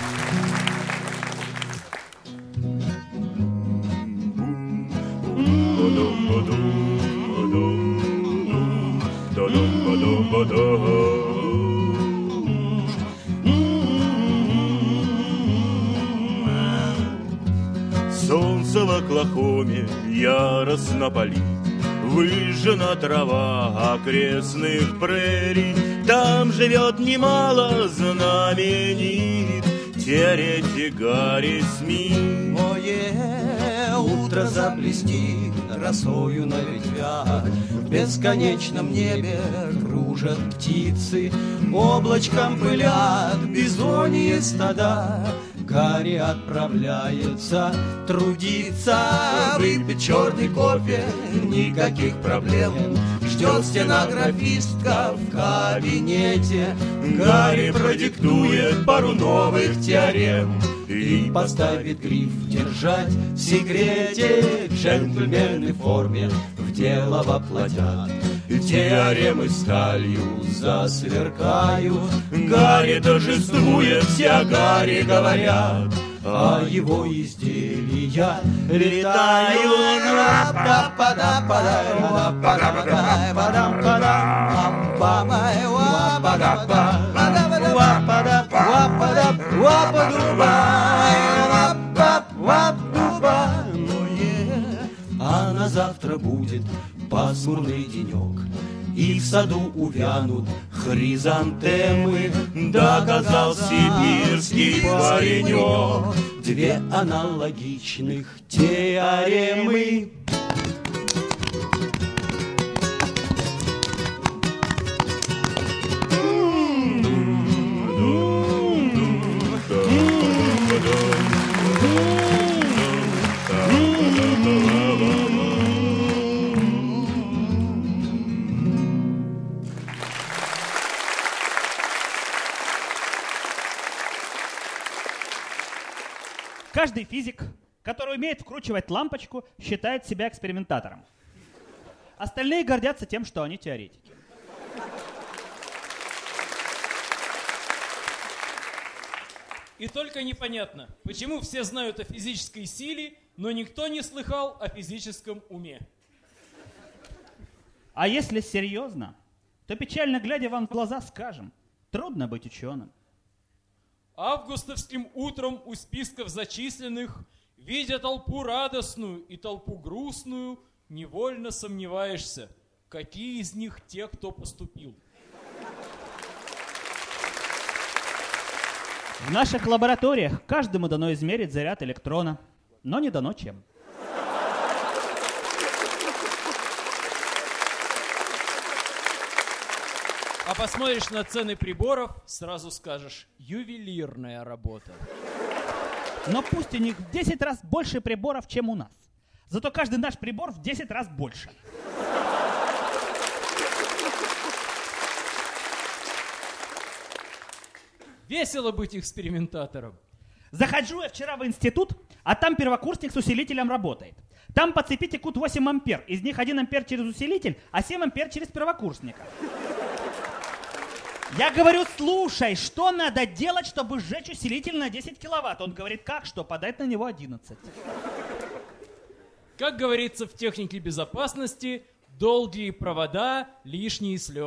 Солнце в Оклахоме яростно палит, выжжена трава окрестных прерий. Там живет немало знаменит теоретик Гарри Смит. Утро заблестит росою на ветвях, в бесконечном небе кружат птицы, облачком пылят бизоньи стада. Гарри отправляется трудиться, выпить черный кофе, никаких проблем. Ждет стенографистка в кабинете. Гарри продиктует пару новых теорем и поставит гриф держать в секрете. Джентльмены в форме в дело воплотят, теоремы сталью засверкают. Гарри торжествует, все о Гарри говорят, а его изделия летают. А на завтра будет пасмурный денек, и в саду увянут хризантемы. Доказал сибирский паренек две аналогичных теоремы. Каждый физик, который умеет вкручивать лампочку, считает себя экспериментатором. Остальные гордятся тем, что они теоретики. И только непонятно, почему все знают о физической силе, но никто не слыхал о физическом уме. А если серьезно, то печально глядя вам в глаза скажем: трудно быть ученым. Августовским утром у списков зачисленных, видя толпу радостную и толпу грустную, невольно сомневаешься, какие из них те, кто поступил. В наших лабораториях каждому дано измерить заряд электрона, но не дано чем. А посмотришь на цены приборов, сразу скажешь: ювелирная работа. Но пусть у них в 10 раз больше приборов, чем у нас. Зато каждый наш прибор в 10 раз больше. Весело быть экспериментатором. Захожу я вчера в институт, а там первокурсник с усилителем работает. Там по цепи текут 8 ампер. Из них 1 ампер через усилитель, а 7 ампер через первокурсника. Я говорю: слушай, что надо делать, чтобы сжечь усилитель на 10 киловатт? Он говорит: как что? Подать на него 11. Как говорится в технике безопасности, долгие провода, лишние слезы.